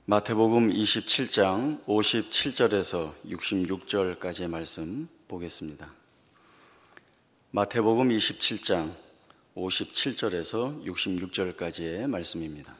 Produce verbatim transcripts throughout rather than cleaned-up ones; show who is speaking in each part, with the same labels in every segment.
Speaker 1: 마태복음 이십칠 장 오십칠 절에서 육십육 절까지의 말씀 보겠습니다. 마태복음 이십칠 장 오십칠 절에서 육십육 절까지의 말씀입니다.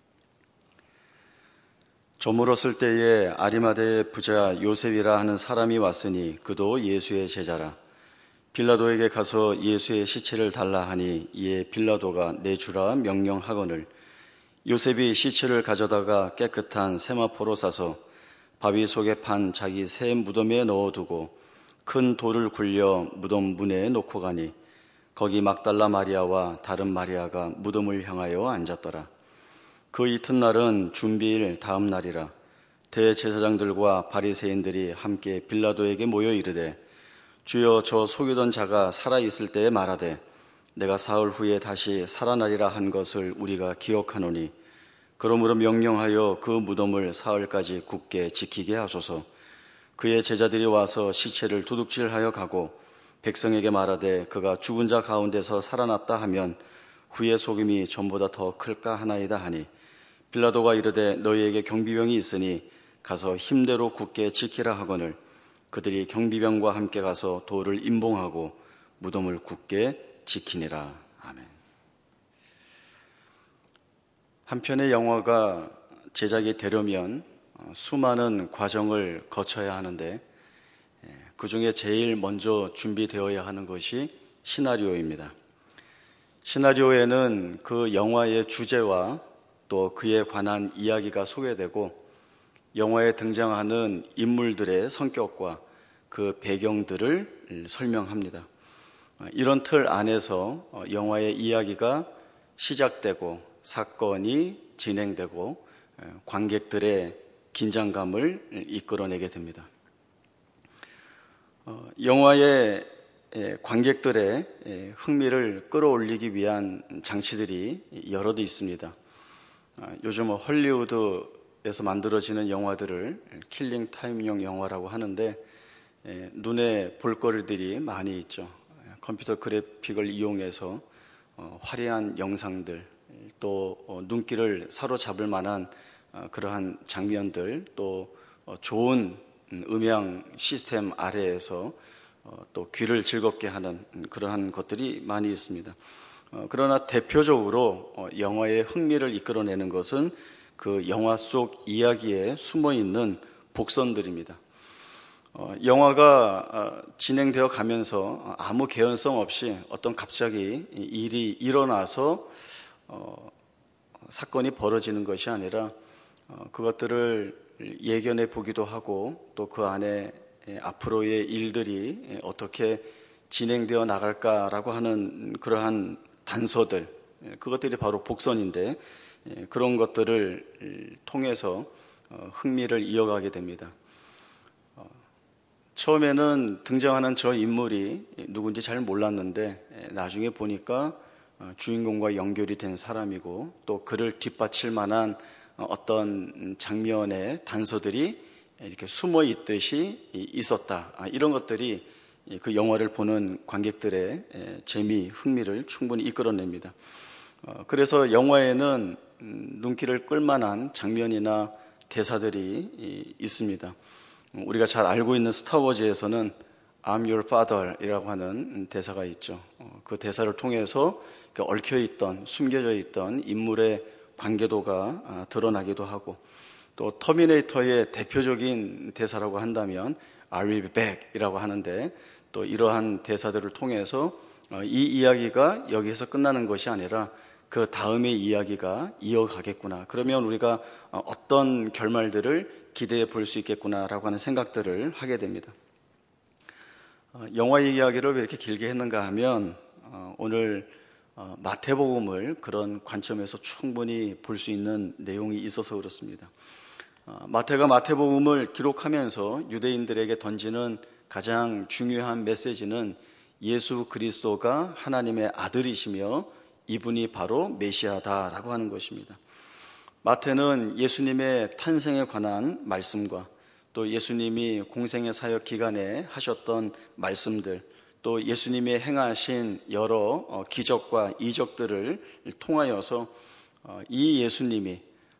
Speaker 1: 저물었을 때에 아리마대의 부자 요셉이라 하는 사람이 왔으니 그도 예수의 제자라. 빌라도에게 가서 예수의 시체를 달라 하니 이에 빌라도가 내주라 명령하거늘 요셉이 시체를 가져다가 깨끗한 세마포로 싸서 바위 속에 판 자기 새 무덤에 넣어두고 큰 돌을 굴려 무덤 문에 놓고 가니 거기 막달라 마리아와 다른 마리아가 무덤을 향하여 앉았더라. 그 이튿날은 준비일 다음 날이라. 대제사장들과 바리새인들이 함께 빌라도에게 모여 이르되 주여, 저 속이던 자가 살아있을 때에 말하되 내가 사흘 후에 다시 살아나리라 한 것을 우리가 기억하노니 그러므로 명령하여 그 무덤을 사흘까지 굳게 지키게 하소서. 그의 제자들이 와서 시체를 도둑질하여 가고 백성에게 말하되 그가 죽은 자 가운데서 살아났다 하면 후의 속임이 전보다 더 클까 하나이다 하니 빌라도가 이르되 너희에게 경비병이 있으니 가서 힘대로 굳게 지키라 하거늘 그들이 경비병과 함께 가서 돌을 임봉하고 무덤을 굳게 지키니라. 아멘. 한 편의 영화가 제작이 되려면 수많은 과정을 거쳐야 하는데 그 중에 제일 먼저 준비되어야 하는 것이 시나리오입니다. 시나리오에는 그 영화의 주제와 또 그에 관한 이야기가 소개되고 영화에 등장하는 인물들의 성격과 그 배경들을 설명합니다. 이런 틀 안에서 영화의 이야기가 시작되고 사건이 진행되고 관객들의 긴장감을 이끌어내게 됩니다. 영화의 관객들의 흥미를 끌어올리기 위한 장치들이 여럿 있습니다. 요즘 헐리우드에서 만들어지는 영화들을 킬링 타임용 영화라고 하는데 눈에 볼거리들이 많이 있죠. 컴퓨터 그래픽을 이용해서 화려한 영상들, 또 눈길을 사로잡을 만한 그러한 장면들, 또 좋은 음향 시스템 아래에서 또 귀를 즐겁게 하는 그러한 것들이 많이 있습니다. 그러나 대표적으로 영화의 흥미를 이끌어내는 것은 그 영화 속 이야기에 숨어있는 복선들입니다. 영화가 진행되어 가면서 아무 개연성 없이 어떤 갑자기 일이 일어나서 사건이 벌어지는 것이 아니라 그것들을 예견해 보기도 하고 또 그 안에 앞으로의 일들이 어떻게 진행되어 나갈까라고 하는 그러한 단서들, 그것들이 바로 복선인데 그런 것들을 통해서 흥미를 이어가게 됩니다. 처음에는 등장하는 저 인물이 누군지 잘 몰랐는데 나중에 보니까 주인공과 연결이 된 사람이고 또 그를 뒷받칠 만한 어떤 장면의 단서들이 이렇게 숨어 있듯이 있었다. 이런 것들이 그 영화를 보는 관객들의 재미, 흥미를 충분히 이끌어냅니다. 그래서 영화에는 눈길을 끌만한 장면이나 대사들이 있습니다. 우리가 잘 알고 있는 스타워즈에서는 I'm your father 이라고 하는 대사가 있죠. 그 대사를 통해서 얽혀있던, 숨겨져 있던 인물의 관계도가 드러나기도 하고 또 터미네이터의 대표적인 대사라고 한다면 I will be back 이라고 하는데 또 이러한 대사들을 통해서 이 이야기가 여기에서 끝나는 것이 아니라 그 다음의 이야기가 이어가겠구나. 그러면 우리가 어떤 결말들을 기대해 볼 수 있겠구나라고 하는 생각들을 하게 됩니다. 영화 이야기를 왜 이렇게 길게 했는가 하면 오늘 마태복음을 그런 관점에서 충분히 볼 수 있는 내용이 있어서 그렇습니다. 마태가 마태복음을 기록하면서 유대인들에게 던지는 가장 중요한 메시지는 예수 그리스도가 하나님의 아들이시며 이분이 바로 메시아다라고 하는 것입니다. 마태는 예수님의 탄생에 관한 말씀과 또 예수님이 공생의 사역 기간에 하셨던 말씀들, 또 예수님이 행하신 여러 기적과 이적들을 통하여서 이 예수님이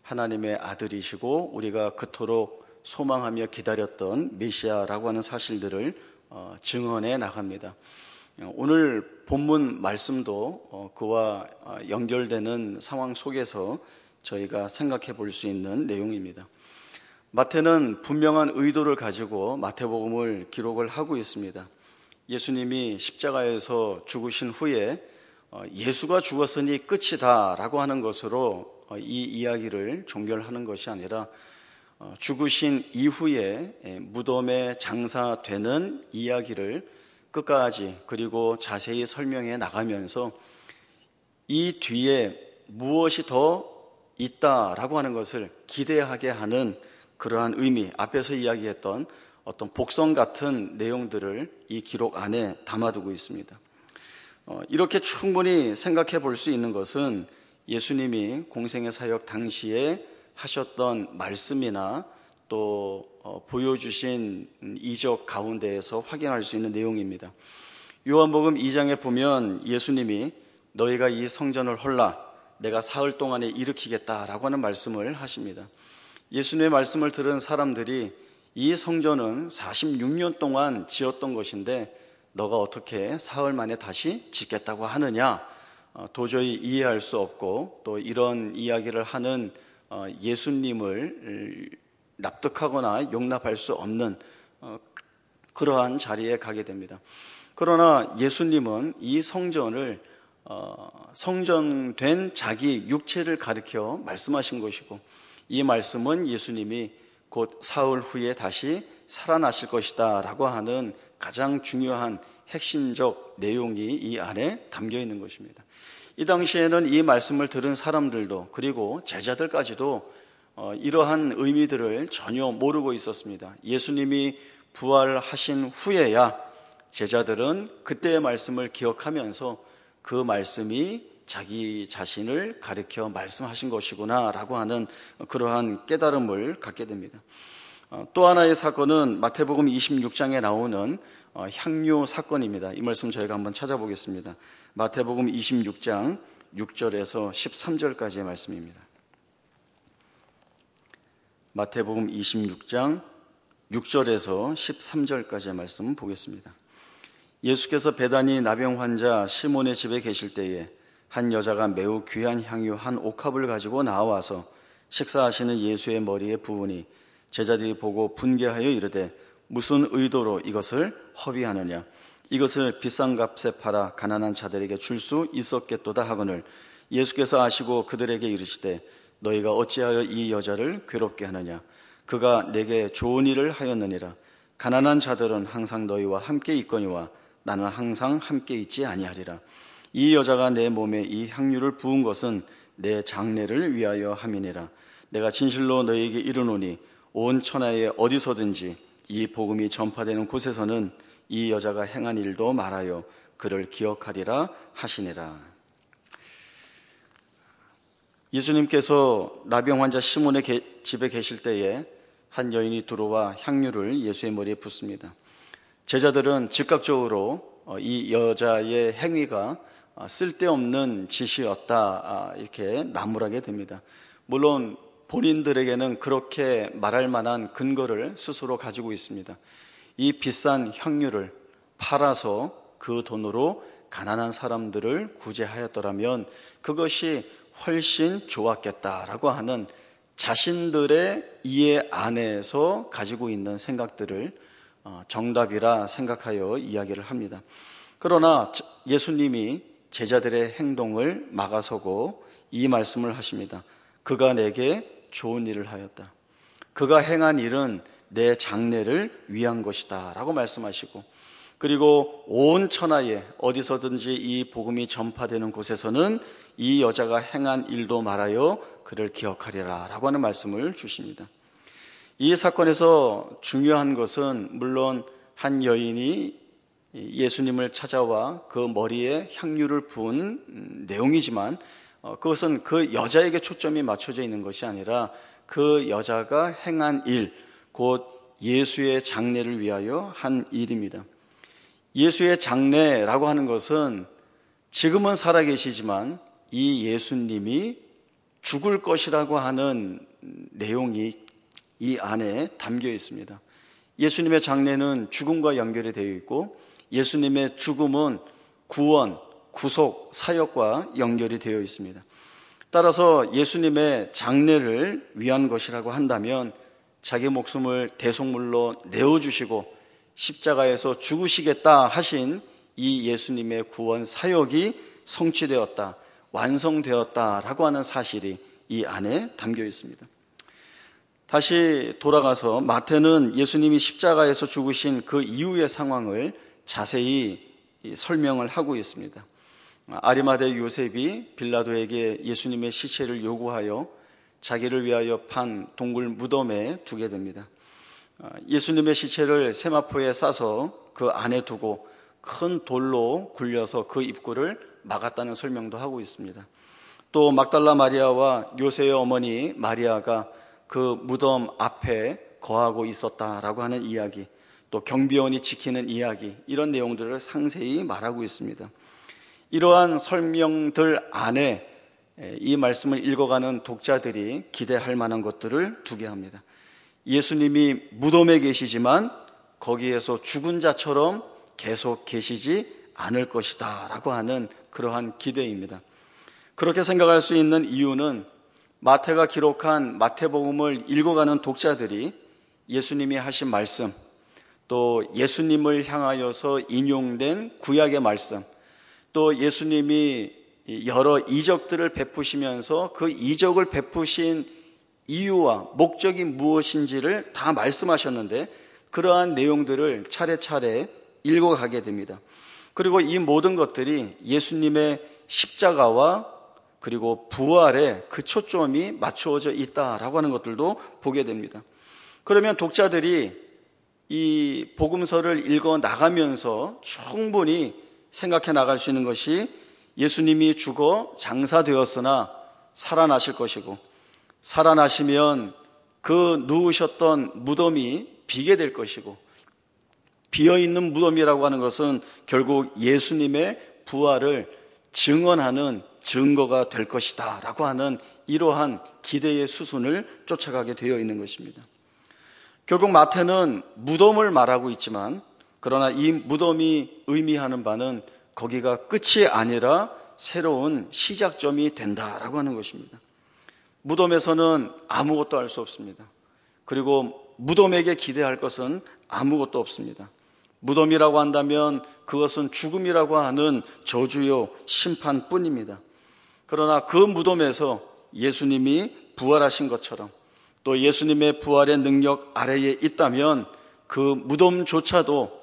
Speaker 1: 하나님의 아들이시고 우리가 그토록 소망하며 기다렸던 메시아라고 하는 사실들을 증언해 나갑니다. 오늘 본문 말씀도 그와 연결되는 상황 속에서 저희가 생각해 볼 수 있는 내용입니다. 마태는 분명한 의도를 가지고 마태복음을 기록을 하고 있습니다. 예수님이 십자가에서 죽으신 후에 예수가 죽었으니 끝이다 라고 하는 것으로 이 이야기를 종결하는 것이 아니라 죽으신 이후에 무덤에 장사되는 이야기를 끝까지 그리고 자세히 설명해 나가면서 이 뒤에 무엇이 더 있다라고 하는 것을 기대하게 하는 그러한 의미, 앞에서 이야기했던 어떤 복성 같은 내용들을 이 기록 안에 담아두고 있습니다. 이렇게 충분히 생각해 볼 수 있는 것은 예수님이 공생의 사역 당시에 하셨던 말씀이나 또 보여주신 이적 가운데에서 확인할 수 있는 내용입니다. 요한복음 이 장에 보면 예수님이 너희가 이 성전을 헐라 내가 사흘 동안에 일으키겠다라고 하는 말씀을 하십니다. 예수님의 말씀을 들은 사람들이 이 성전은 사십육 년 동안 지었던 것인데 너가 어떻게 사흘 만에 다시 짓겠다고 하느냐, 도저히 이해할 수 없고 또 이런 이야기를 하는 예수님을 납득하거나 용납할 수 없는 그러한 자리에 가게 됩니다. 그러나 예수님은 이 성전을 성전된 자기 육체를 가리켜 말씀하신 것이고 이 말씀은 예수님이 곧 사흘 후에 다시 살아나실 것이다 라고 하는 가장 중요한 핵심적 내용이 이 안에 담겨 있는 것입니다. 이 당시에는 이 말씀을 들은 사람들도 그리고 제자들까지도 이러한 의미들을 전혀 모르고 있었습니다. 예수님이 부활하신 후에야 제자들은 그때의 말씀을 기억하면서 그 말씀이 자기 자신을 가리켜 말씀하신 것이구나 라고 하는 그러한 깨달음을 갖게 됩니다. 또 하나의 사건은 마태복음 이십육 장에 나오는 향유 사건입니다. 이 말씀 저희가 한번 찾아보겠습니다. 마태복음 이십육 장 육 절에서 십삼 절까지의 말씀입니다. 마태복음 이십육 장 육 절에서 십삼 절까지의 말씀 보겠습니다. 예수께서 베다니 나병 환자 시몬의 집에 계실 때에 한 여자가 매우 귀한 향유 한 옥합을 가지고 나와서 식사하시는 예수의 머리에 부으니 제자들이 보고 분개하여 이르되 무슨 의도로 이것을 허비하느냐, 이것을 비싼 값에 팔아 가난한 자들에게 줄 수 있었겠도다 하거늘 예수께서 아시고 그들에게 이르시되 너희가 어찌하여 이 여자를 괴롭게 하느냐, 그가 내게 좋은 일을 하였느니라. 가난한 자들은 항상 너희와 함께 있거니와 나는 항상 함께 있지 아니하리라. 이 여자가 내 몸에 이 향유를 부은 것은 내 장례를 위하여 함이니라. 내가 진실로 너희에게 이르노니 온 천하에 어디서든지 이 복음이 전파되는 곳에서는 이 여자가 행한 일도 말하여 그를 기억하리라 하시니라. 예수님께서 나병 환자 시몬의 집에 계실 때에 한 여인이 들어와 향유를 예수의 머리에 붓습니다. 제자들은 즉각적으로 이 여자의 행위가 쓸데없는 짓이었다 이렇게 나무라게 됩니다. 물론 본인들에게는 그렇게 말할 만한 근거를 스스로 가지고 있습니다. 이 비싼 향유를 팔아서 그 돈으로 가난한 사람들을 구제하였더라면 그것이 훨씬 좋았겠다라고 하는 자신들의 이해 안에서 가지고 있는 생각들을 정답이라 생각하여 이야기를 합니다. 그러나 예수님이 제자들의 행동을 막아서고 이 말씀을 하십니다. 그가 내게 좋은 일을 하였다. 그가 행한 일은 내 장래를 위한 것이다 라고 말씀하시고, 그리고 온 천하에 어디서든지 이 복음이 전파되는 곳에서는 이 여자가 행한 일도 말하여 그를 기억하리라 라고 하는 말씀을 주십니다. 이 사건에서 중요한 것은 물론 한 여인이 예수님을 찾아와 그 머리에 향유를 부은 내용이지만 그것은 그 여자에게 초점이 맞춰져 있는 것이 아니라 그 여자가 행한 일, 곧 예수의 장례를 위하여 한 일입니다. 예수의 장례라고 하는 것은 지금은 살아계시지만 이 예수님이 죽을 것이라고 하는 내용이 이 안에 담겨 있습니다. 예수님의 장례는 죽음과 연결이 되어 있고 예수님의 죽음은 구원, 구속, 사역과 연결이 되어 있습니다. 따라서 예수님의 장례를 위한 것이라고 한다면 자기 목숨을 대속물로 내어주시고 십자가에서 죽으시겠다 하신 이 예수님의 구원 사역이 성취되었다, 완성되었다라고 하는 사실이 이 안에 담겨 있습니다. 다시 돌아가서 마태는 예수님이 십자가에서 죽으신 그 이후의 상황을 자세히 설명을 하고 있습니다. 아리마대 요셉이 빌라도에게 예수님의 시체를 요구하여 자기를 위하여 판 동굴 무덤에 두게 됩니다. 예수님의 시체를 세마포에 싸서 그 안에 두고 큰 돌로 굴려서 그 입구를 막았다는 설명도 하고 있습니다. 또 막달라 마리아와 요셉의 어머니 마리아가 그 무덤 앞에 거하고 있었다라고 하는 이야기, 또 경비원이 지키는 이야기, 이런 내용들을 상세히 말하고 있습니다. 이러한 설명들 안에 이 말씀을 읽어가는 독자들이 기대할 만한 것들을 두게 합니다. 예수님이 무덤에 계시지만 거기에서 죽은 자처럼 계속 계시지 않을 것이다 라고 하는 그러한 기대입니다. 그렇게 생각할 수 있는 이유는 마태가 기록한 마태복음을 읽어가는 독자들이 예수님이 하신 말씀, 또 예수님을 향하여서 인용된 구약의 말씀, 또 예수님이 여러 이적들을 베푸시면서 그 이적을 베푸신 이유와 목적이 무엇인지를 다 말씀하셨는데 그러한 내용들을 차례차례 읽어가게 됩니다. 그리고 이 모든 것들이 예수님의 십자가와 그리고 부활에 그 초점이 맞추어져 있다라고 하는 것들도 보게 됩니다. 그러면 독자들이 이 복음서를 읽어 나가면서 충분히 생각해 나갈 수 있는 것이 예수님이 죽어 장사되었으나 살아나실 것이고 살아나시면 그 누우셨던 무덤이 비게 될 것이고 비어있는 무덤이라고 하는 것은 결국 예수님의 부활을 증언하는 증거가 될 것이다 라고 하는 이러한 기대의 수순을 쫓아가게 되어 있는 것입니다. 결국 마태는 무덤을 말하고 있지만 그러나 이 무덤이 의미하는 바는 거기가 끝이 아니라 새로운 시작점이 된다라고 하는 것입니다. 무덤에서는 아무것도 할 수 없습니다. 그리고 무덤에게 기대할 것은 아무것도 없습니다. 무덤이라고 한다면 그것은 죽음이라고 하는 저주요 심판뿐입니다. 그러나 그 무덤에서 예수님이 부활하신 것처럼 또 예수님의 부활의 능력 아래에 있다면 그 무덤조차도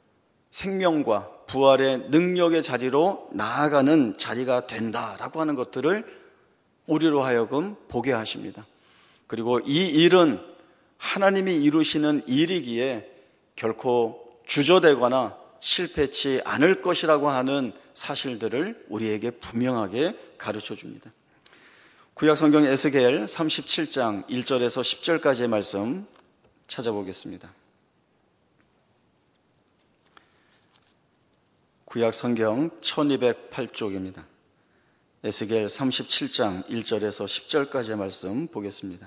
Speaker 1: 생명과 부활의 능력의 자리로 나아가는 자리가 된다라고 하는 것들을 우리로 하여금 보게 하십니다. 그리고 이 일은 하나님이 이루시는 일이기에 결코 주저되거나 실패치 않을 것이라고 하는 사실들을 우리에게 분명하게 가르쳐 줍니다. 구약 성경 에스겔 삼십칠 장 일 절에서 십 절까지의 말씀 찾아보겠습니다. 구약 성경 천이백팔 쪽입니다. 에스겔 삼십칠 장 일 절에서 십 절까지의 말씀 보겠습니다.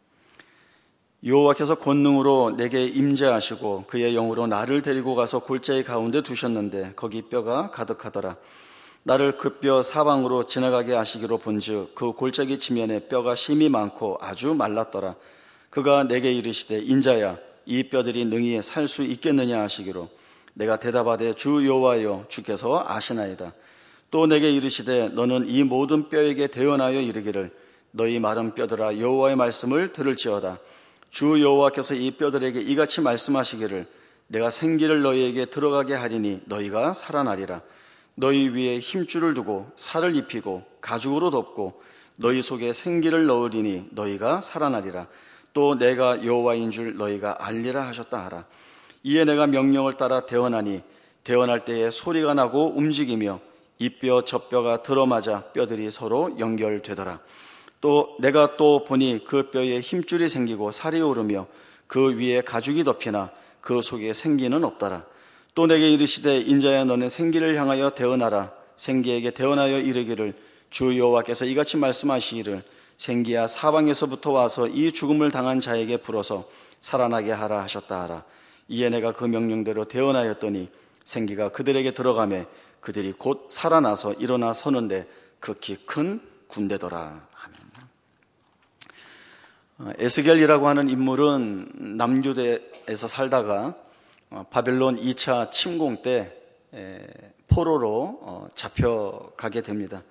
Speaker 1: 여호와께서 권능으로 내게 임재하시고 그의 영으로 나를 데리고 가서 골짜기 가운데 두셨는데 거기 뼈가 가득하더라. 나를 그 뼈 사방으로 지나가게 하시기로 본즉 그 골짜기 지면에 뼈가 심이 많고 아주 말랐더라. 그가 내게 이르시되 인자야 이 뼈들이 능히 살 수 있겠느냐 하시기로 내가 대답하되 주 여호와여 주께서 아시나이다. 또 내게 이르시되 너는 이 모든 뼈에게 대언하여 이르기를 너희 마른 뼈들아 여호와의 말씀을 들을지어다. 주 여호와께서 이 뼈들에게 이같이 말씀하시기를 내가 생기를 너희에게 들어가게 하리니 너희가 살아나리라. 너희 위에 힘줄을 두고 살을 입히고 가죽으로 덮고 너희 속에 생기를 넣으리니 너희가 살아나리라. 또 내가 여호와인 줄 너희가 알리라 하셨다 하라. 이에 내가 명령을 따라 대언하니 대언할 때에 소리가 나고 움직이며 이 뼈 저 뼈가 들어맞아 뼈들이 서로 연결되더라. 또 내가 또 보니 그 뼈에 힘줄이 생기고 살이 오르며 그 위에 가죽이 덮이나 그 속에 생기는 없더라. 또 내게 이르시되 인자야 너는 생기를 향하여 대언하라. 생기에게 대언하여 이르기를 주 여호와께서 이같이 말씀하시기를 생기야 사방에서부터 와서 이 죽음을 당한 자에게 불어서 살아나게 하라 하셨다 하라. 이에 내가 그 명령대로 대언하였더니 생기가 그들에게 들어가매 그들이 곧 살아나서 일어나 서는데 극히 큰 군대더라. 에스겔이라고 하는 인물은 남유대에서 살다가 바벨론 이 차 침공 때 포로로 잡혀가게 됩니다.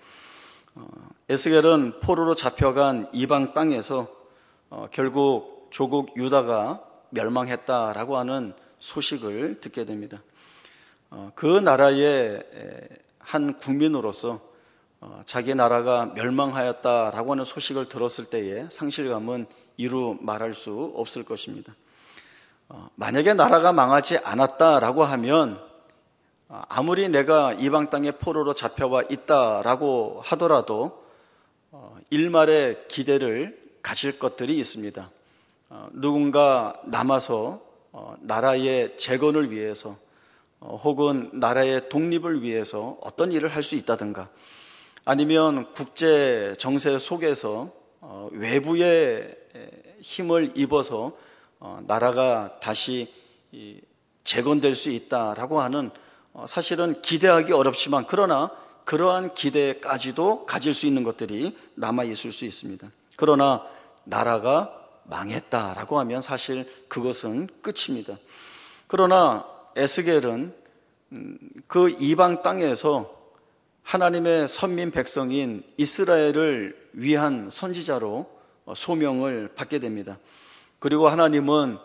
Speaker 1: 에스겔은 포로로 잡혀간 이방 땅에서 결국 조국 유다가 멸망했다라고 하는 소식을 듣게 됩니다. 그 나라의 한 국민으로서 자기 나라가 멸망하였다라고 하는 소식을 들었을 때의 상실감은 이루 말할 수 없을 것입니다. 만약에 나라가 망하지 않았다라고 하면 아무리 내가 이방 땅에 포로로 잡혀와 있다라고 하더라도 일말의 기대를 가질 것들이 있습니다. 누군가 남아서 나라의 재건을 위해서 혹은 나라의 독립을 위해서 어떤 일을 할 수 있다든가, 아니면 국제 정세 속에서 외부의 힘을 입어서 나라가 다시 재건될 수 있다라고 하는, 사실은 기대하기 어렵지만 그러나 그러한 기대까지도 가질 수 있는 것들이 남아 있을 수 있습니다. 그러나 나라가 망했다라고 하면 사실 그것은 끝입니다. 그러나 에스겔은 그 이방 땅에서 하나님의 선민 백성인 이스라엘을 위한 선지자로 소명을 받게 됩니다. 그리고 하나님은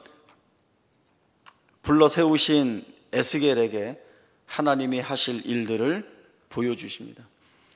Speaker 1: 불러 세우신 에스겔에게 하나님이 하실 일들을 보여주십니다.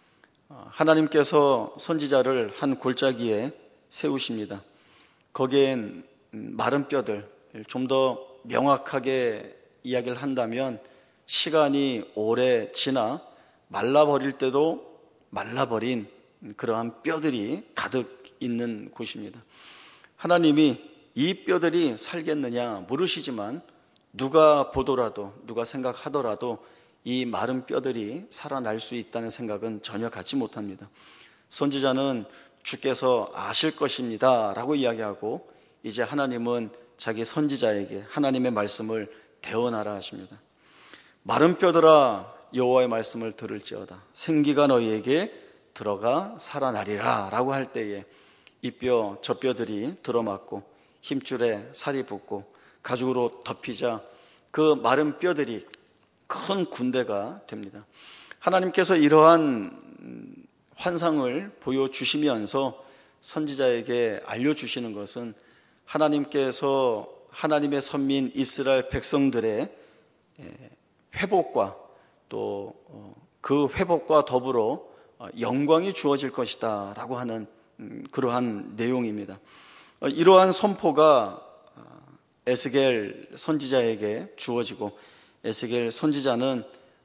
Speaker 1: 하나님께서 선지자를 한 골짜기에 세우십니다. 거기엔 마른 뼈들, 좀 더 명확하게 이야기를 한다면 시간이 오래 지나 말라버릴 때도 말라버린 그러한 뼈들이 가득 있는 곳입니다. 하나님이 이 뼈들이 살겠느냐 물으시지만 누가 보더라도, 누가 생각하더라도 이 마른 뼈들이 살아날 수 있다는 생각은 전혀 갖지 못합니다. 선지자는 주께서 아실 것입니다 라고 이야기하고, 이제 하나님은 자기 선지자에게 하나님의 말씀을 대언하라 하십니다. 마른 뼈들아 여호와의 말씀을 들을지어다. 생기가 너희에게 들어가 살아나리라 라고 할 때에 이 뼈 저 뼈들이 들어맞고 힘줄에 살이 붙고 가죽으로 덮이자 그 마른 뼈들이 큰 군대가 됩니다. 하나님께서 이러한 환상을 보여주시면서 선지자에게 알려주시는 것은 하나님께서 하나님의 선민 이스라엘 백성들의 회복과 또 그 회복과 더불어 영광이 주어질 것이다 라고 하는 그러한 내용입니다. 이러한 선포가 에스겔 선지자에게 주어지고, 에스겔 선지자는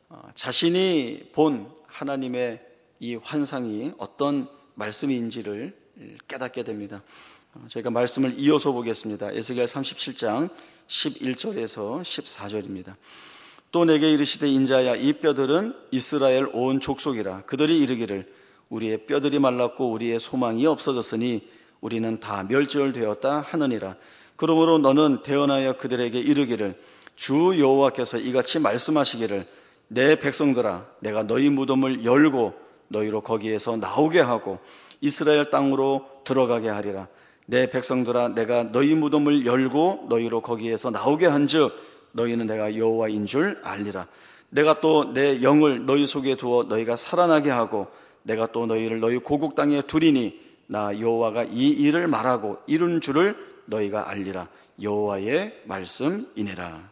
Speaker 1: 자신이 본 하나님의 이 환상이 어떤 말씀인지를 깨닫게 됩니다. 저희가 말씀을 이어서 보겠습니다. 에스겔 삼십칠 장 십일 절에서 십사 절입니다. 또 내게 이르시되 인자야, 이 뼈들은 이스라엘 온 족속이라. 그들이 이르기를 우리의 뼈들이 말랐고 우리의 소망이 없어졌으니 우리는 다 멸절되었다 하느니라. 그러므로 너는 대언하여 그들에게 이르기를 주 여호와께서 이같이 말씀하시기를 내 백성들아, 내가 너희 무덤을 열고 너희로 거기에서 나오게 하고 이스라엘 땅으로 들어가게 하리라. 내 백성들아, 내가 너희 무덤을 열고 너희로 거기에서 나오게 한즉 너희는 내가 여호와인 줄 알리라. 내가 또 내 영을 너희 속에 두어 너희가 살아나게 하고 내가 또 너희를 너희 고국 땅에 두리니 나 여호와가 이 일을 말하고 이룬 줄을 너희가 알리라. 여호와의 말씀이니라.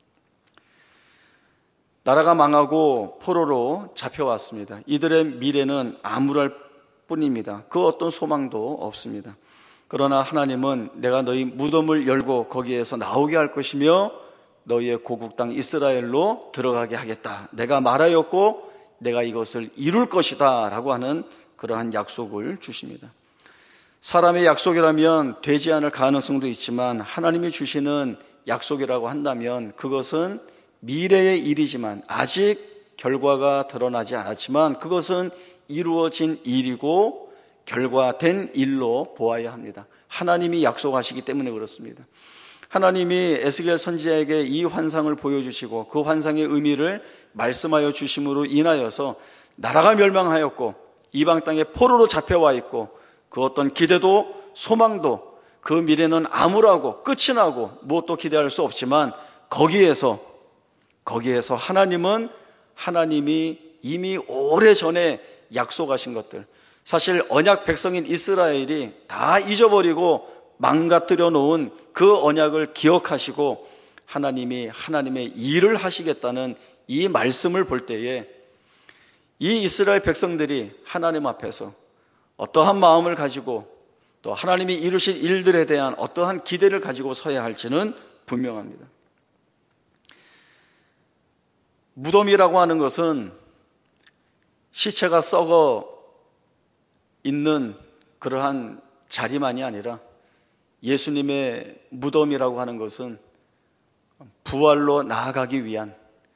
Speaker 1: 나라가 망하고 포로로 잡혀왔습니다. 이들의 미래는 암울할 뿐입니다. 그 어떤 소망도 없습니다. 그러나 하나님은 내가 너희 무덤을 열고 거기에서 나오게 할 것이며 너희의 고국 땅 이스라엘로 들어가게 하겠다. 내가 말하였고 내가 이것을 이룰 것이다 라고 하는 그러한 약속을 주십니다. 사람의 약속이라면 되지 않을 가능성도 있지만 하나님이 주시는 약속이라고 한다면 그것은 미래의 일이지만, 아직 결과가 드러나지 않았지만 그것은 이루어진 일이고 결과된 일로 보아야 합니다. 하나님이 약속하시기 때문에 그렇습니다. 하나님이 에스겔 선지자에게 이 환상을 보여주시고 그 환상의 의미를 말씀하여 주심으로 인하여서 나라가 멸망하였고 이방 땅에 포로로 잡혀와 있고 그 어떤 기대도 소망도 그 미래는 암울하고 끝이 나고 무엇도 기대할 수 없지만 거기에서 거기에서 하나님은 하나님이 이미 오래전에 약속하신 것들, 사실 언약 백성인 이스라엘이 다 잊어버리고 망가뜨려 놓은 그 언약을 기억하시고 하나님이 하나님의 일을 하시겠다는 이 말씀을 볼 때에 이 이스라엘 백성들이 하나님 앞에서 어떠한 마음을 가지고 또 하나님이 이루실 일들에 대한 어떠한 기대를 가지고 서야 할지는 분명합니다. 무덤이라고 하는 것은 시체가 썩어 있는 그러한 자리만이 아니라 예수님의 무덤이라고 하는 것은 부활로 나아가기 위한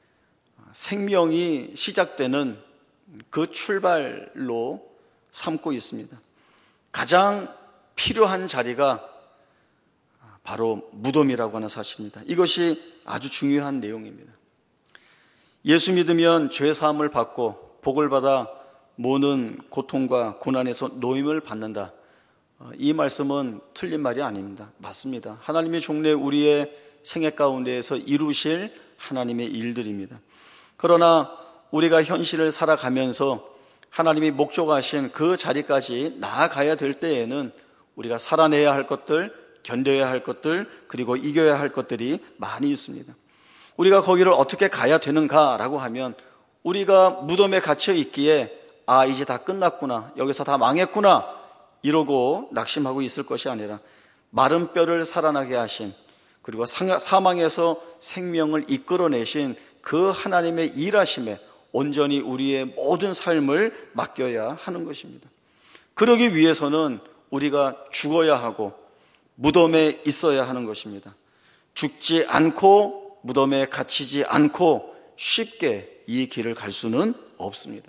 Speaker 1: 생명이 시작되는 그 출발로 삼고 있습니다. 가장 필요한 자리가 바로 무덤이라고 하는 사실입니다. 이것이 아주 중요한 내용입니다. 예수 믿으면 죄 사함을 받고 복을 받아 모든 고통과 고난에서 노임을 받는다. 이 말씀은 틀린 말이 아닙니다. 맞습니다. 하나님의 종래 우리의 생애 가운데에서 이루실 하나님의 일들입니다. 그러나 우리가 현실을 살아가면서 하나님이 목적하신 그 자리까지 나아가야 될 때에는 우리가 살아내야 할 것들, 견뎌야 할 것들, 그리고 이겨야 할 것들이 많이 있습니다. 우리가 거기를 어떻게 가야 되는가라고 하면 우리가 무덤에 갇혀 있기에 아 이제 다 끝났구나, 여기서 다 망했구나 이러고 낙심하고 있을 것이 아니라 마른 뼈를 살아나게 하신, 그리고 사망에서 생명을 이끌어내신 그 하나님의 일하심에 온전히 우리의 모든 삶을 맡겨야 하는 것입니다. 그러기 위해서는 우리가 죽어야 하고 무덤에 있어야 하는 것입니다. 죽지 않고 무덤에 갇히지 않고 쉽게 이 길을 갈 수는 없습니다.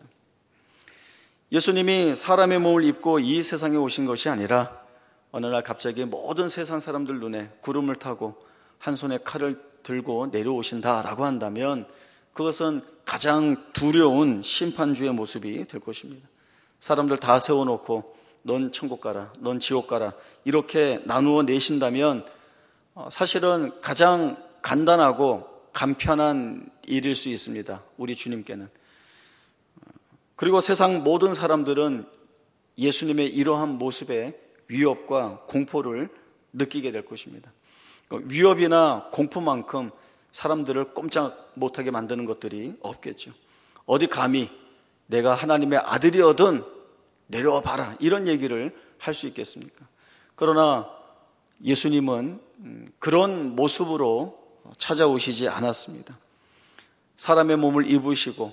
Speaker 1: 예수님이 사람의 몸을 입고 이 세상에 오신 것이 아니라 어느 날 갑자기 모든 세상 사람들 눈에 구름을 타고 한 손에 칼을 들고 내려오신다라고 한다면 그것은 가장 두려운 심판주의 모습이 될 것입니다. 사람들 다 세워놓고 넌 천국 가라, 넌 지옥 가라 이렇게 나누어 내신다면 사실은 가장 간단하고 간편한 일일 수 있습니다. 우리 주님께는. 그리고 세상 모든 사람들은 예수님의 이러한 모습에 위협과 공포를 느끼게 될 것입니다. 위협이나 공포만큼 사람들을 꼼짝 못하게 만드는 것들이 없겠죠. 어디 감히 내가 하나님의 아들이어든 내려와 봐라 이런 얘기를 할 수 있겠습니까? 그러나 예수님은 그런 모습으로 찾아오시지 않았습니다. 사람의 몸을 입으시고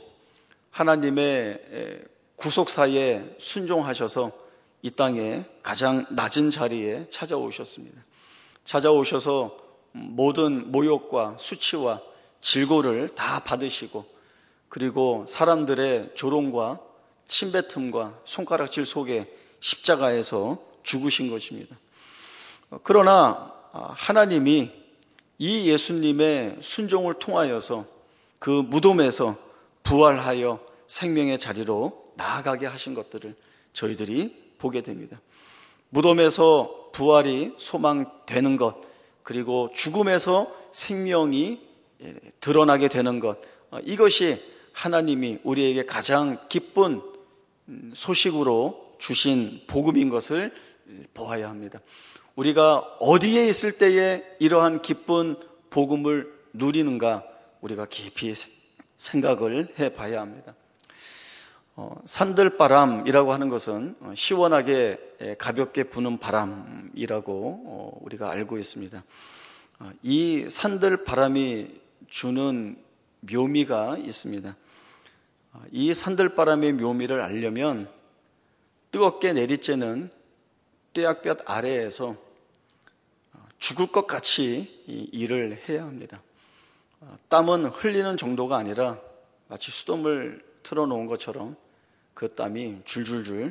Speaker 1: 하나님의 구속사에 순종하셔서 이 땅에 가장 낮은 자리에 찾아오셨습니다. 찾아오셔서 모든 모욕과 수치와 질고를 다 받으시고 그리고 사람들의 조롱과 침뱉음과 손가락질 속에 십자가에서 죽으신 것입니다. 그러나 하나님이 이 예수님의 순종을 통하여서 그 무덤에서 부활하여 생명의 자리로 나아가게 하신 것들을 저희들이 보게 됩니다. 무덤에서 부활이 소망되는 것, 그리고 죽음에서 생명이 드러나게 되는 것, 이것이 하나님이 우리에게 가장 기쁜 소식으로 주신 복음인 것을 보아야 합니다. 우리가 어디에 있을 때에 이러한 기쁜 복음을 누리는가 우리가 깊이 생각을 해봐야 합니다. 어, 산들바람이라고 하는 것은 시원하게 가볍게 부는 바람이라고 어, 우리가 알고 있습니다. 어, 이 산들바람이 주는 묘미가 있습니다. 어, 이 산들바람의 묘미를 알려면 뜨겁게 내리쬐는 뙤약볕 아래에서 죽을 것 같이 이 일을 해야 합니다. 땀은 흘리는 정도가 아니라 마치 수돗물 틀어놓은 것처럼 그 땀이 줄줄줄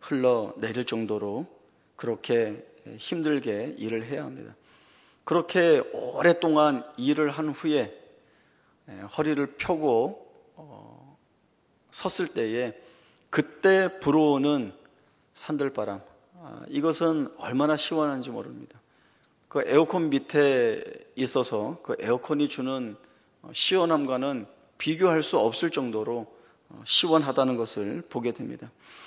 Speaker 1: 흘러내릴 정도로 그렇게 힘들게 일을 해야 합니다. 그렇게 오랫동안 일을 한 후에 허리를 펴고 어, 섰을 때에 그때 불어오는 산들바람, 아, 이것은 얼마나 시원한지 모릅니다. 그 에어컨 밑에 있어서 그 에어컨이 주는 시원함과는 비교할 수 없을 정도로 시원하다는 것을 보게 됩니다.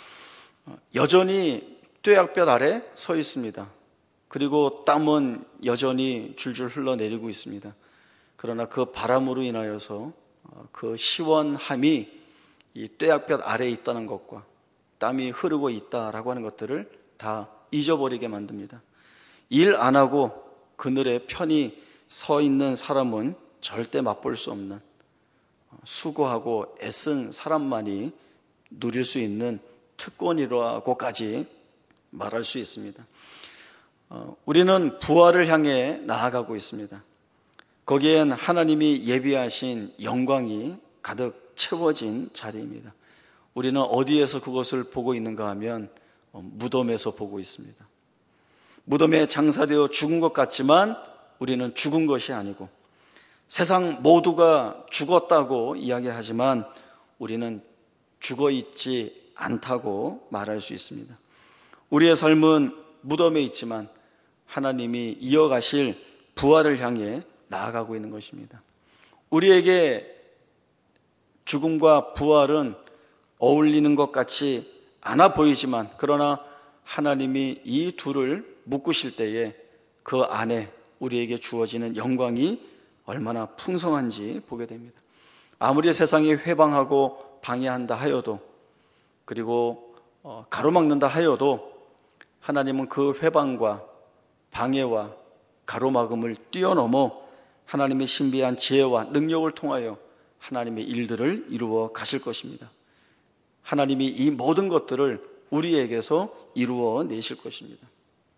Speaker 1: 여전히 뙤약볕 아래 서 있습니다. 그리고 땀은 여전히 줄줄 흘러내리고 있습니다. 그러나 그 바람으로 인하여서 그 시원함이 이 뙤약볕 아래에 있다는 것과 땀이 흐르고 있다라고 하는 것들을 다 잊어버리게 만듭니다. 일 안 하고 그늘에 편히 서 있는 사람은 절대 맛볼 수 없는, 수고하고 애쓴 사람만이 누릴 수 있는 특권이라고까지 말할 수 있습니다. 어, 우리는 부활을 향해 나아가고 있습니다. 거기엔 하나님이 예비하신 영광이 가득 채워진 자리입니다. 우리는 어디에서 그것을 보고 있는가 하면 어, 무덤에서 보고 있습니다. 무덤에 장사되어 죽은 것 같지만 우리는 죽은 것이 아니고, 세상 모두가 죽었다고 이야기하지만 우리는 죽어 있지 않다고 말할 수 있습니다. 우리의 삶은 무덤에 있지만 하나님이 이어가실 부활을 향해 나아가고 있는 것입니다. 우리에게 죽음과 부활은 어울리는 것 같이 않아 보이지만, 그러나 하나님이 이 둘을 묶으실 때에 그 안에 우리에게 주어지는 영광이 얼마나 풍성한지 보게 됩니다. 아무리 세상이 회방하고 방해한다 하여도, 그리고 가로막는다 하여도 하나님은 그 회방과 방해와 가로막음을 뛰어넘어 하나님의 신비한 지혜와 능력을 통하여 하나님의 일들을 이루어 가실 것입니다. 하나님이 이 모든 것들을 우리에게서 이루어 내실 것입니다.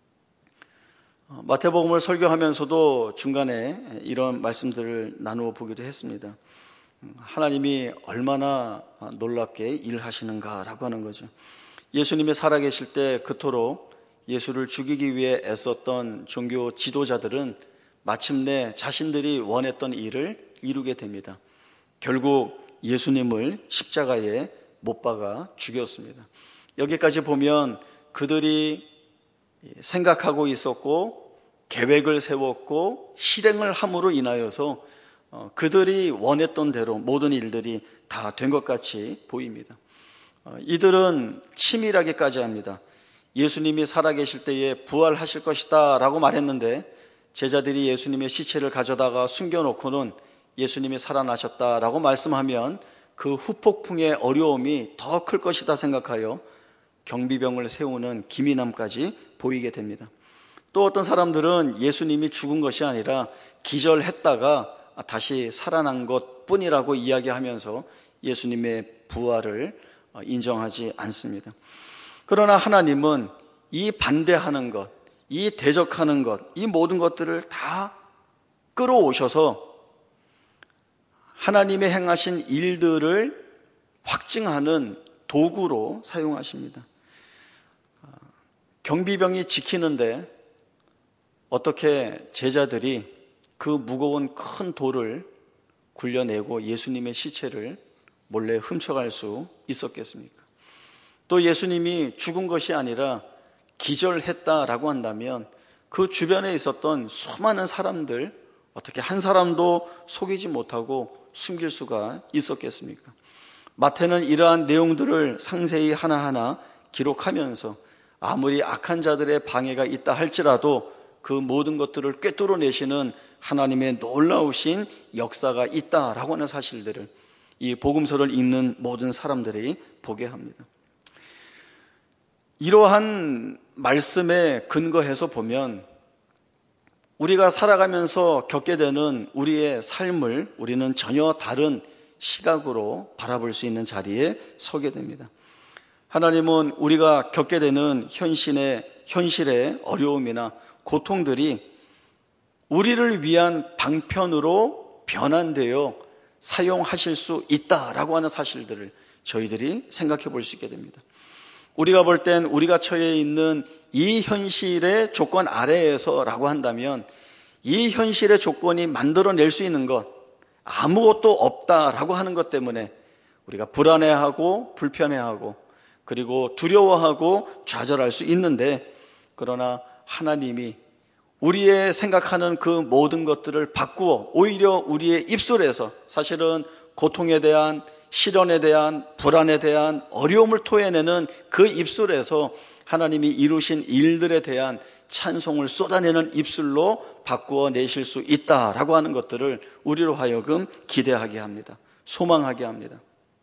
Speaker 1: 마태복음을 설교하면서도 중간에 이런 말씀들을 나누어 보기도 했습니다. 하나님이 얼마나 놀랍게 일하시는가라고 하는 거죠. 예수님이 살아계실 때 그토록 예수를 죽이기 위해 애썼던 종교 지도자들은 마침내 자신들이 원했던 일을 이루게 됩니다. 결국 예수님을 십자가에 못 박아 죽였습니다. 여기까지 보면 그들이 생각하고 있었고 계획을 세웠고 실행을 함으로 인하여서 그들이 원했던 대로 모든 일들이 다 된 것 같이 보입니다. 이들은 치밀하게까지 합니다. 예수님이 살아계실 때에 부활하실 것이다 라고 말했는데, 제자들이 예수님의 시체를 가져다가 숨겨놓고는 예수님이 살아나셨다라고 말씀하면 그 후폭풍의 어려움이 더 클 것이다 생각하여 경비병을 세우는 기민함까지 보이게 됩니다. 또 어떤 사람들은 예수님이 죽은 것이 아니라 기절했다가 다시 살아난 것 뿐이라고 이야기하면서 예수님의 부활을 인정하지 않습니다. 그러나 하나님은 이 반대하는 것, 이 대적하는 것, 이 모든 것들을 다 끌어오셔서 하나님의 행하신 일들을 확증하는 도구로 사용하십니다. 경비병이 지키는데 어떻게 제자들이 그 무거운 큰 돌을 굴려내고 예수님의 시체를 몰래 훔쳐갈 수 있었겠습니까? 또 예수님이 죽은 것이 아니라 기절했다라고 한다면 그 주변에 있었던 수많은 사람들 어떻게 한 사람도 속이지 못하고 숨길 수가 있었겠습니까? 마태는 이러한 내용들을 상세히 하나하나 기록하면서 아무리 악한 자들의 방해가 있다 할지라도 그 모든 것들을 꿰뚫어내시는 하나님의 놀라우신 역사가 있다라고 하는 사실들을 이 복음서를 읽는 모든 사람들이 보게 합니다. 이러한 말씀에 근거해서 보면 우리가 살아가면서 겪게 되는 우리의 삶을 우리는 전혀 다른 시각으로 바라볼 수 있는 자리에 서게 됩니다. 하나님은 우리가 겪게 되는 현실의, 현실의 어려움이나 고통들이 우리를 위한 방편으로 변환되어 사용하실 수 있다라고 하는 사실들을 저희들이 생각해 볼 수 있게 됩니다. 우리가 볼 땐 우리가 처해 있는 이 현실의 조건 아래에서라고 한다면 이 현실의 조건이 만들어낼 수 있는 것 아무것도 없다라고 하는 것 때문에 우리가 불안해하고 불편해하고 그리고 두려워하고 좌절할 수 있는데, 그러나 하나님이 우리의 생각하는 그 모든 것들을 바꾸어 오히려 우리의 입술에서 사실은 고통에 대한, 시련에 대한, 불안에 대한 어려움을 토해내는 그 입술에서 하나님이 이루신 일들에 대한 찬송을 쏟아내는 입술로 바꾸어 내실 수 있다라고 하는 것들을 우리로 하여금 기대하게 합니다. 소망하게 합니다.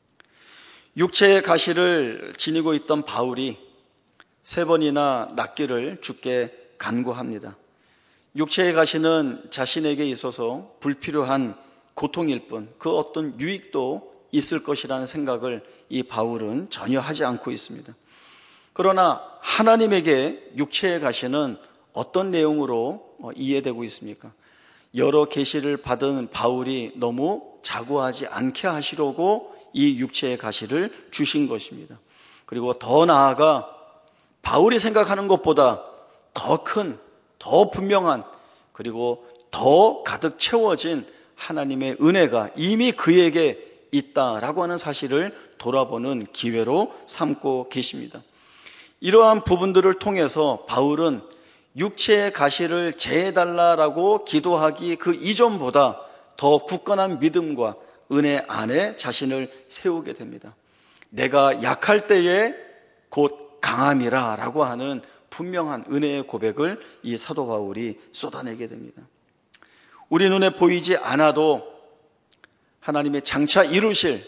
Speaker 1: 육체의 가시를 지니고 있던 바울이 세 번이나 낫기를 주께 간구합니다. 육체의 가시는 자신에게 있어서 불필요한 고통일 뿐 그 어떤 유익도 있을 것이라는 생각을 이 바울은 전혀 하지 않고 있습니다. 그러나 하나님에게 육체의 가시는 어떤 내용으로 이해되고 있습니까? 여러 계시를 받은 바울이 너무 자고하지 않게 하시려고 이 육체의 가시를 주신 것입니다. 그리고 더 나아가 바울이 생각하는 것보다 더 큰, 더 분명한, 그리고 더 가득 채워진 하나님의 은혜가 이미 그에게 있다라고 하는 사실을 돌아보는 기회로 삼고 계십니다. 이러한 부분들을 통해서 바울은 육체의 가시를 제해달라라고 기도하기 그 이전보다 더 굳건한 믿음과 은혜 안에 자신을 세우게 됩니다. 내가 약할 때에 곧 강함이라 라고 하는 분명한 은혜의 고백을 이 사도 바울이 쏟아내게 됩니다. 우리 눈에 보이지 않아도 하나님의 장차 이루실,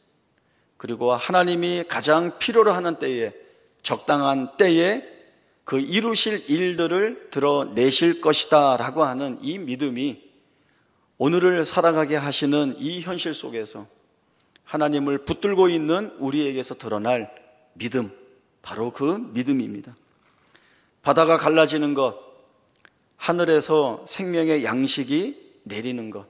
Speaker 1: 그리고 하나님이 가장 필요로 하는 때에, 적당한 때에 그 이루실 일들을 드러내실 것이다 라고 하는 이 믿음이 오늘을 살아가게 하시는 이 현실 속에서 하나님을 붙들고 있는 우리에게서 드러날 믿음, 바로 그 믿음입니다. 바다가 갈라지는 것, 하늘에서 생명의 양식이 내리는 것,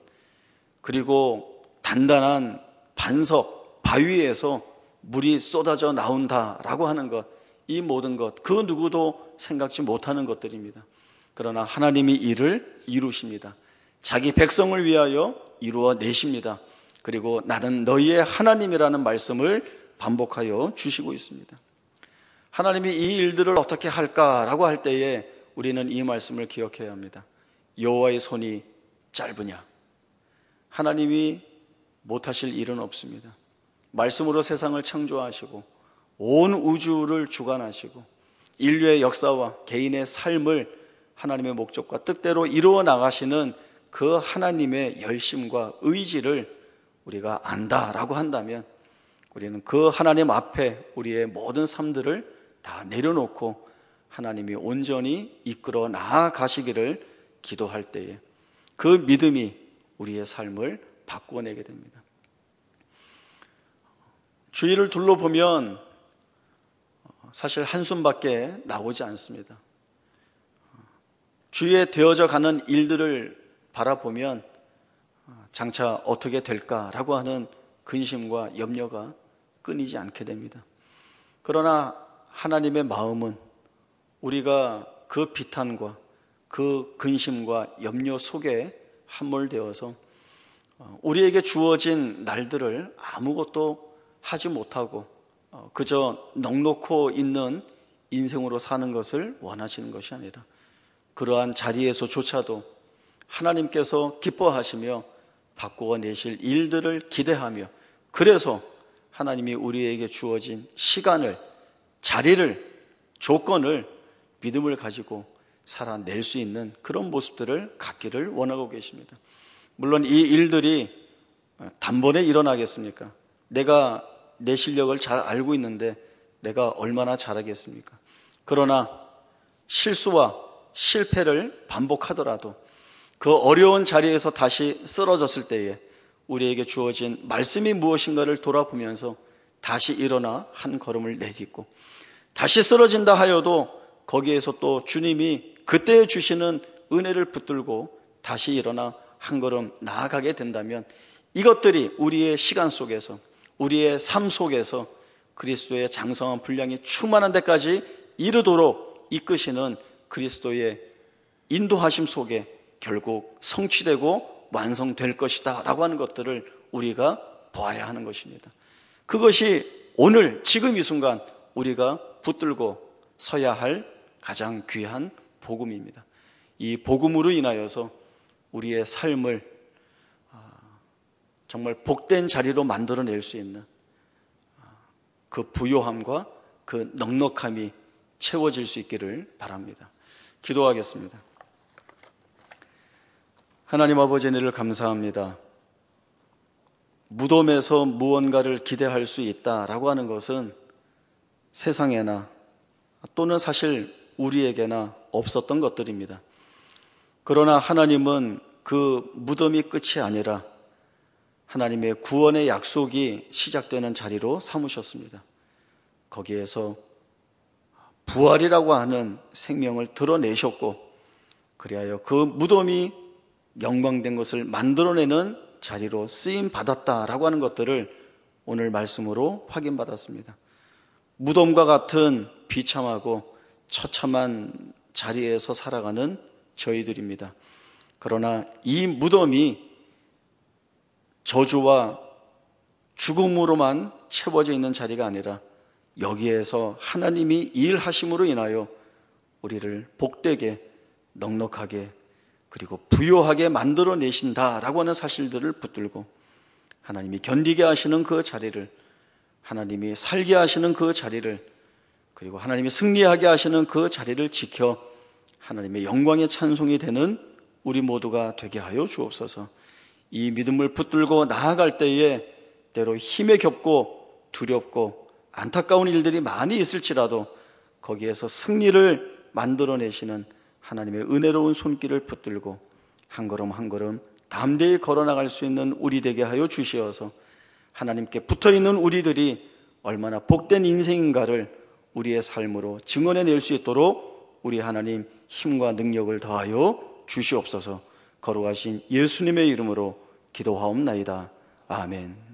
Speaker 1: 그리고 단단한 반석, 바위에서 물이 쏟아져 나온다라고 하는 것, 이 모든 것, 그 누구도 생각지 못하는 것들입니다. 그러나 하나님이 이를 이루십니다. 자기 백성을 위하여 이루어 내십니다. 그리고 나는 너희의 하나님이라는 말씀을 반복하여 주시고 있습니다. 하나님이 이 일들을 어떻게 할까라고 할 때에 우리는 이 말씀을 기억해야 합니다. 여호와의 손이 짧으냐? 하나님이 못하실 일은 없습니다. 말씀으로 세상을 창조하시고 온 우주를 주관하시고 인류의 역사와 개인의 삶을 하나님의 목적과 뜻대로 이루어 나가시는 그 하나님의 열심과 의지를 우리가 안다라고 한다면 우리는 그 하나님 앞에 우리의 모든 삶들을 다 내려놓고 하나님이 온전히 이끌어 나아가시기를 기도할 때에 그 믿음이 우리의 삶을 바꾸어내게 됩니다. 주위를 둘러보면 사실 한숨밖에 나오지 않습니다. 주위에 되어져 가는 일들을 바라보면 장차 어떻게 될까라고 하는 근심과 염려가 끊이지 않게 됩니다. 그러나 하나님의 마음은 우리가 그 비탄과 그 근심과 염려 속에 함몰되어서 우리에게 주어진 날들을 아무것도 하지 못하고 그저 넉놓고 있는 인생으로 사는 것을 원하시는 것이 아니라 그러한 자리에서조차도 하나님께서 기뻐하시며 바꾸어 내실 일들을 기대하며, 그래서 하나님이 우리에게 주어진 시간을, 자리를, 조건을 믿음을 가지고 살아낼 수 있는 그런 모습들을 갖기를 원하고 계십니다. 물론 이 일들이 단번에 일어나겠습니까? 내가 내 실력을 잘 알고 있는데 내가 얼마나 잘하겠습니까? 그러나 실수와 실패를 반복하더라도 그 어려운 자리에서 다시 쓰러졌을 때에 우리에게 주어진 말씀이 무엇인가를 돌아보면서 다시 일어나 한 걸음을 내딛고, 다시 쓰러진다 하여도 거기에서 또 주님이 그때 주시는 은혜를 붙들고 다시 일어나 한 걸음 나아가게 된다면 이것들이 우리의 시간 속에서, 우리의 삶 속에서 그리스도의 장성한 분량이 충만한 데까지 이르도록 이끄시는 그리스도의 인도하심 속에 결국 성취되고 완성될 것이다 라고 하는 것들을 우리가 보아야 하는 것입니다. 그것이 오늘 지금 이 순간 우리가 붙들고 서야 할 가장 귀한 복음입니다. 이 복음으로 인하여서 우리의 삶을 정말 복된 자리로 만들어낼 수 있는 그 부요함과 그 넉넉함이 채워질 수 있기를 바랍니다. 기도하겠습니다. 하나님 아버지, 은혜를 감사합니다. 무덤에서 무언가를 기대할 수 있다라고 하는 것은 세상에나 또는 사실 우리에게나 없었던 것들입니다. 그러나 하나님은 그 무덤이 끝이 아니라 하나님의 구원의 약속이 시작되는 자리로 삼으셨습니다. 거기에서 부활이라고 하는 생명을 드러내셨고, 그리하여 그 무덤이 영광된 것을 만들어내는 자리로 쓰임 받았다라고 하는 것들을 오늘 말씀으로 확인받았습니다. 무덤과 같은 비참하고 처참한 자리에서 살아가는 저희들입니다. 그러나 이 무덤이 저주와 죽음으로만 채워져 있는 자리가 아니라 여기에서 하나님이 일하심으로 인하여 우리를 복되게, 넉넉하게, 그리고 부요하게 만들어내신다라고 하는 사실들을 붙들고 하나님이 견디게 하시는 그 자리를, 하나님이 살게 하시는 그 자리를, 그리고 하나님이 승리하게 하시는 그 자리를 지켜 하나님의 영광의 찬송이 되는 우리 모두가 되게 하여 주옵소서. 이 믿음을 붙들고 나아갈 때에 때로 힘에 겹고 두렵고 안타까운 일들이 많이 있을지라도 거기에서 승리를 만들어내시는 하나님의 은혜로운 손길을 붙들고 한 걸음 한 걸음 담대히 걸어나갈 수 있는 우리 되게 하여 주시어서 하나님께 붙어있는 우리들이 얼마나 복된 인생인가를 우리의 삶으로 증언해낼 수 있도록 우리 하나님 힘과 능력을 더하여 주시옵소서. 거룩하신 예수님의 이름으로 기도하옵나이다. 아멘.